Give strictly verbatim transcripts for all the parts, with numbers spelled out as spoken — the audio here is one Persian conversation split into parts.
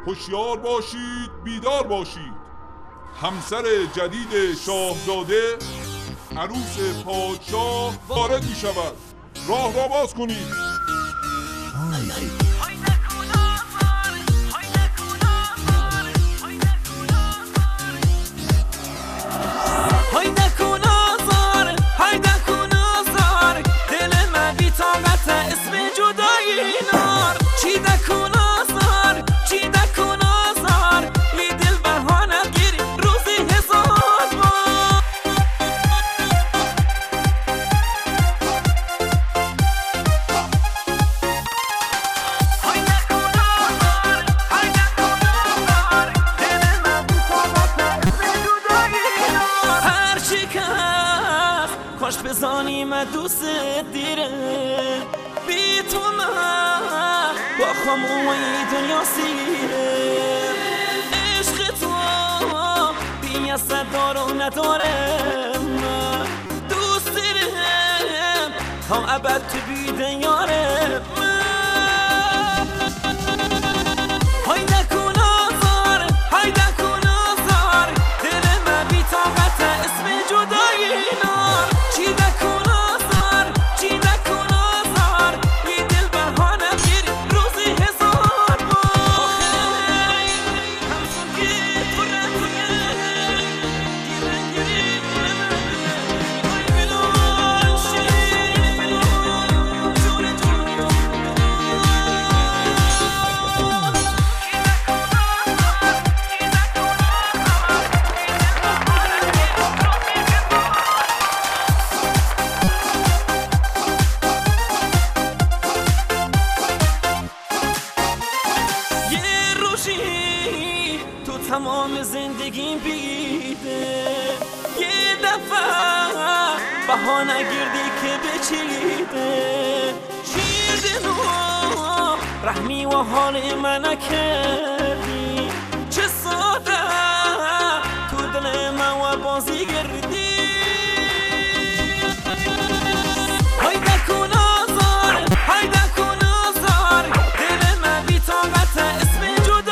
هوشیار باشید، بیدار باشید. همسر جدید شاهزاده، عروس پادشاه وارد می شود. راه را باز کنید. کاش بزانیم دوست دیره بی تو من با خاموی دنیا سیره عشق تو بی اثر دار و نداره من دوست دیرم تا ابد تو بیده یاره من های نکن آزار های نکن آزار دل من بی طاقت اسم جدایی نار تو تمام زندگیم بیده یه دفعه بها نگردی که بچیده شیر دلو رحمی و حال من نکردی چه ساده تو دل من و بازی گردی های نکن آزار های نکن آزار دل من بی طاقت اسم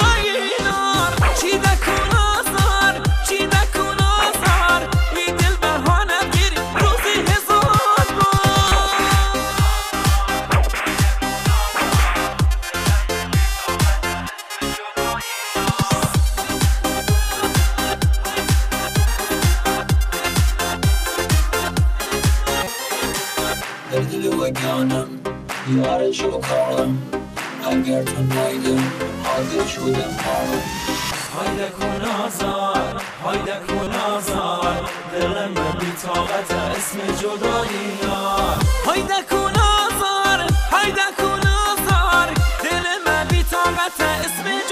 در دل وگانم یار شوکارم اگر تو نایدم حاضر شدم پارم هایده کن آزار هایده کن آزار دل من بی طاقت اسم جدایی یار هایده کن آزار هایده کن آزار دل من بی طاقت اسم